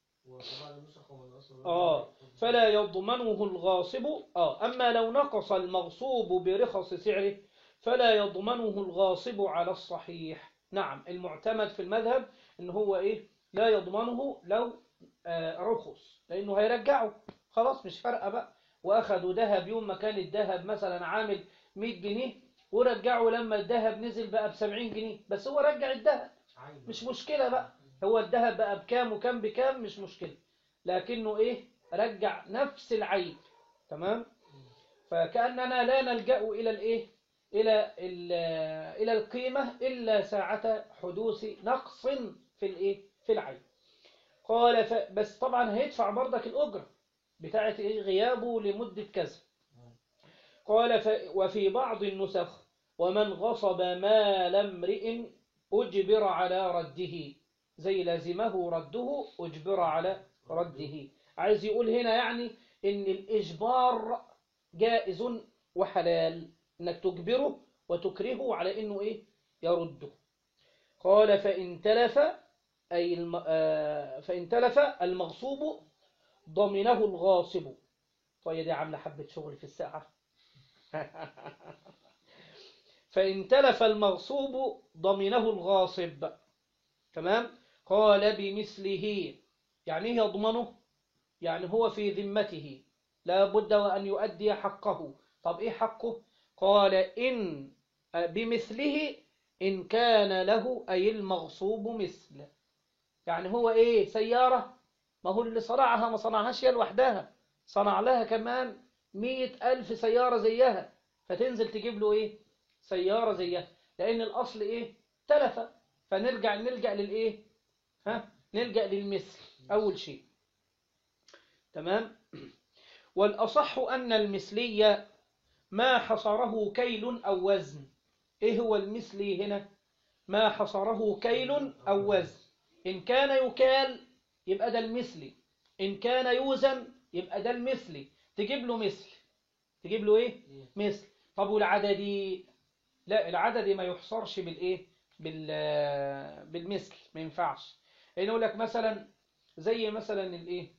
آه فلا يضمنه الغاصب. آه أما لو نقص المغصوب برخص سعره فلا يضمنه الغاصب على الصحيح. نعم، المعتمد في المذهب إن هو إيه؟ لا يضمنه لو آه رخص، لأنه هيرجعه، خلاص مش فارقة بقى. وأخذوا ذهب يوم ما كان الذهب مثلا عامل مية جنيه، ورجعوا لما الذهب نزل بقى بسبعين جنيه، بس هو رجع الذهب، مش مشكلة بقى. هو الذهب بقى بكام وكام بكام مش مشكلة، لكنه إيه؟ رجع نفس العيب. تمام. فكأننا لا نلجأ إلى الإيه؟ إلى إلى القيمة إلا ساعة حدوث نقص في الإيه؟ في العيب. قال ف... بس طبعا هيدفع برضك الأجرة بتاعت إيه؟ غيابه لمدة كذا. قال ف... وفي بعض النسخ ومن غصب مال امرئ أجبر على رده، زي لازمه رده أجبر على رده. عايز يقول هنا يعني إن الإجبار جائز وحلال، إنك تجبره وتكرهه على إنه إيه؟ يرده. قال فإن تلف أي الم... آه... فإن تلف المغصوب ضمنه الغاصب. طيب دي عاملة حبة شغل في الساعة. فإن تلف المغصوب ضمنه الغاصب. تمام. قال بمثله، يعني يضمنه، يعني هو في ذمته لا بد وأن يؤدي حقه. طب إيه حقه؟ قال إن بمثله إن كان له أي المغصوب مثل. يعني هو إيه؟ سيارة، ما هو اللي صنعها ما صنعهاش هي لوحدها، صنع لها كمان مئة ألف سيارة زيها، فتنزل تجيب له إيه؟ سيارة زيها، لأن الأصل إيه؟ تلف. فنرجع نلجأ للإيه؟ ها؟ نلجأ للمثل أول شيء. تمام. والأصح أن المثلية ما حصره كيل أو وزن. إيه هو المثلي هنا؟ ما حصره كيل أو وزن. إن كان يكال يبقى ده المثلي، إن كان يوزن يبقى ده المثلي. تجيب له مثل، تجيب له إيه؟ مثل. طب والعددي؟ لا، العددي ما يحصرش بالإيه؟ بال بالمثل، ما ينفعش. يعني يقول لك مثلا زي مثلا الإيه؟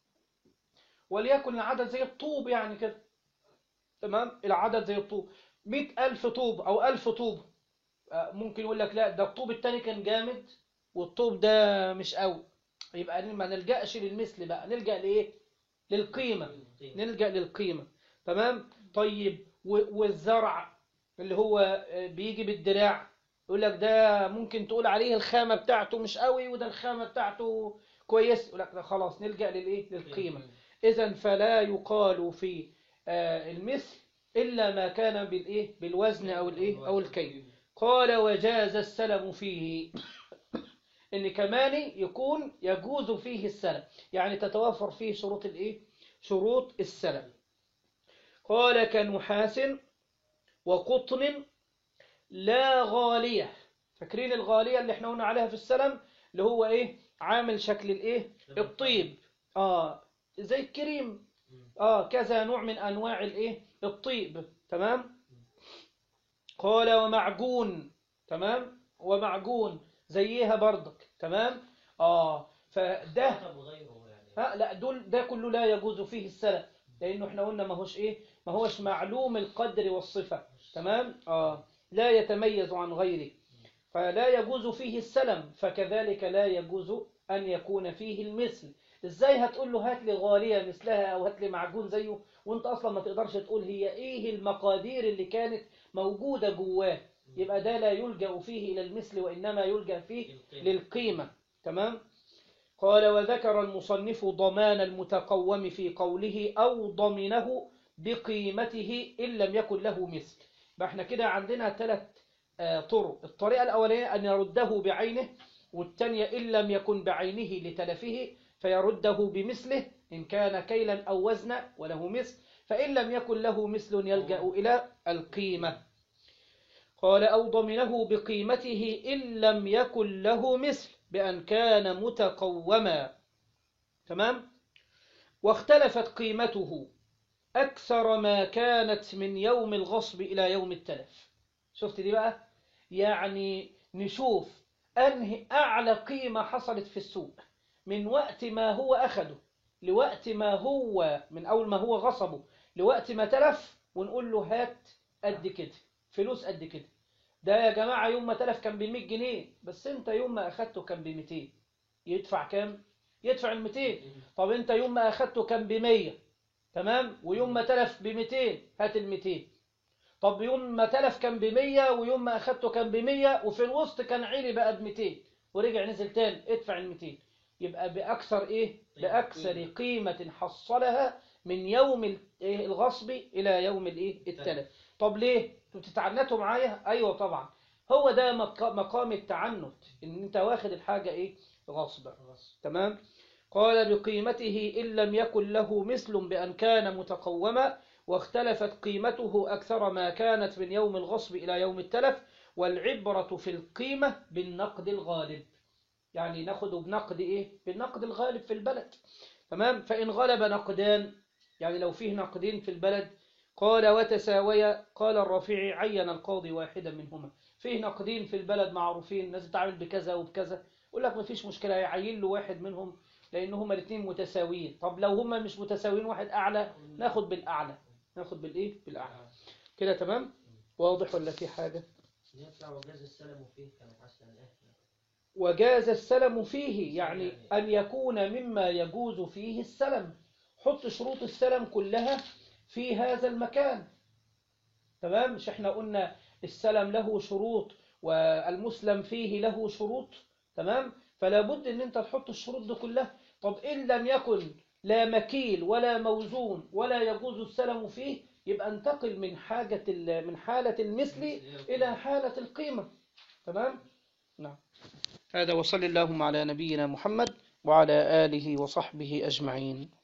وليكن العدد زي الطوب يعني كده. تمام. العدد زي الطوب، مئة ألف طوب أو ألف طوب. ممكن يقول لك لا، ده الطوب التاني كان جامد والطوب ده مش قوي، يبقى ما نلجأش للمثل بقى، نلجأ لإيه؟ للقيمة، نلجأ للقيمة. تمام. طيب والزرع اللي هو بيجي بالدراع، يقول لك ده ممكن تقول عليه الخامة بتاعته مش قوي وده الخامة بتاعته كويس، يقول لك خلاص نلجأ للإيه؟ للقيمة. إذن فلا يقال في المثل إلا ما كان بالإيه؟ بالوزن أو الإيه؟ أو الكيل. قال وجاز السلم فيه، إن كمان يكون يجوز فيه السلم، يعني تتوفر فيه شروط الإيه؟ شروط السلم. قال كنحاس وقطن لا غالية. فاكرين الغالية اللي احنا قلنا عليها في السلم، اللي هو إيه؟ عامل شكل الإيه؟ الطيب. آه زي الكريم. آه كذا نوع من أنواع الإيه؟ الطيب. تمام. قال ومعجون. تمام. ومعجون زيها برضك. تمام. آه فده ها لا، دول ده كله لا يجوز فيه السلم، لأنه احنا قلنا ما هوش إيه؟ ما هوش معلوم القدر والصفة. تمام. آه لا يتميز عن غيره، فلا يجوز فيه السلم. فكذلك لا يجوز أن يكون فيه المثل، ازاي هتقول له هات لي غالية مثلها او هات لي معجون زيه وانت اصلا ما تقدرش تقول هي ايه المقادير اللي كانت موجودة جواه؟ يبقى ده لا يلجأ فيه الى المثل وانما يلجأ فيه للقيمة. تمام. قال وذكر المصنف ضمان المتقوم في قوله أو ضمنه بقيمته إن لم يكن له مثل. احنا كده عندنا ثلاث طرق. الطريقة الأولية أن يرده بعينه، والثانية إن لم يكن بعينه لتلفه فيرده بمثله إن كان كيلا أو وزنا وله مثل، فإن لم يكن له مثل يلجأ إلى القيمة. قال أو ضمنه بقيمته إن لم يكن له مثل بأن كان متقوما. تمام. واختلفت قيمته أكثر ما كانت من يوم الغصب إلى يوم التلف. شفت دي بقى؟ يعني نشوف أنهي أعلى قيمة حصلت في السوق من وقت ما هو أخده لوقت ما هو من أول ما هو غصبه لوقت ما تلف، ونقول له هات قد كده فلوس قد كده. ده يا جماعة يوم ما تلف كان ب مية جنيه، بس انت يوم ما اخدته كان ب ميتين، يدفع كام؟ يدفع ال ميتين. طب انت يوم ما اخدته كان ب مية، تمام، ويوم ما تلف ب ميتين، هات ال ميتين. طب يوم ما تلف كان ب مية ويوم ما اخدته كان ب مية وفي الوسط كان عيلي بقى ب ميتين ورجع نزل تاني، ادفع ال ميتين. يبقى باكثر ايه؟ باكثر قيمة حصلها من يوم الغصب الى يوم الايه؟ التلف. طب ليه؟ انتوا بتتعنتوا معايا؟ ايوه طبعا، هو ده مقام التعنت، ان انت واخد الحاجة ايه؟ غصبا. تمام. قال بقيمته إن لم يكن له مثل بأن كان متقوما، واختلفت قيمته أكثر ما كانت من يوم الغصب إلى يوم التلف، والعبرة في القيمة بالنقد الغالب. يعني ناخده بنقد إيه؟ بالنقد الغالب في البلد. تمام. فإن غلب نقدان، يعني لو فيه نقدين في البلد، قال وتساويا، قال الرافعي عين القاضي واحدا منهما. فيه نقدين في البلد معروفين، الناس بتعمل بكذا وبكذا، يقول لك ما فيش مشكلة يعين له واحد منهم لأن هما الاثنين متساويين. طب لو هما مش متساويين واحد أعلى، ناخد بالأعلى، ناخد بالإيه؟ بالأعلى. كده تمام؟ واضح ولا في حاجة؟ ينفع وجاز السلم فيه كما حسن الأهل. وجاز السلم فيه يعني أن يكون مما يجوز فيه السلم. حط شروط السلم كلها في هذا المكان. تمام. مش احنا قلنا السلم له شروط والمسلم فيه له شروط؟ تمام. فلا بد ان انت تحط الشروط دي كلها. طب ان لم يكن لا مكيل ولا موزون ولا يجوز السلم فيه، يبقى انتقل من حاجة من حالة المثل إلى حالة القيمة. تمام. نعم. هذا وصلى اللهم على نبينا محمد وعلى آله وصحبه أجمعين.